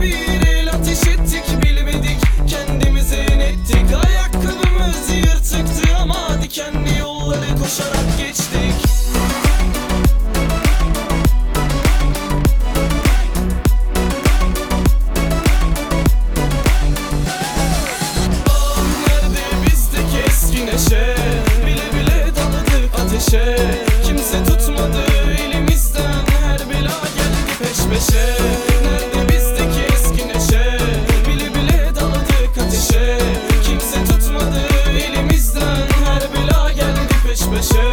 bir el ateş ettik, bilmedik kendimize inettik. Ayakkabımız yırtıktı ama dikenli yolları koşarak geçtik. Bile bile daladık ateşe, kimse tutmadı elimizden, her bela geldi peş peşe. Nerede bizdeki eski neşe? Bile bile daladık ateşe, kimse tutmadı elimizden, her bela geldi peş peşe.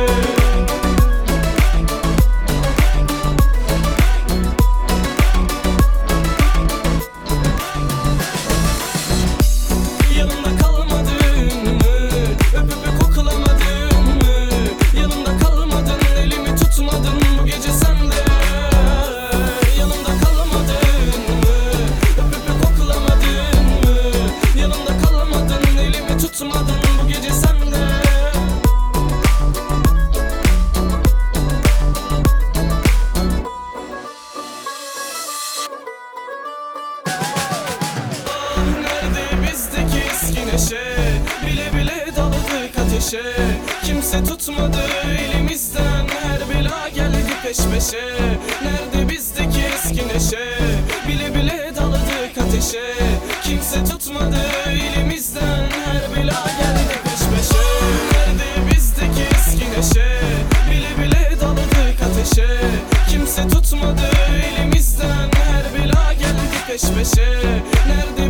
Tutmadın bu gece sen de. Nerede bizdeki eski neşe? Bile bile daladık ateşe, kimse tutmadı elimizden, her bela geldi peş peşe. Nerede bizdeki eski neşe? Bile bile daladık ateşe, kimse tutmadı elimizden, her bela geldi peş peşe. Nerede bizdeki eski neşe? Bile bile daladık ateşe, kimse tutmadı elimizden, her bela geldi peş peşe. Nerede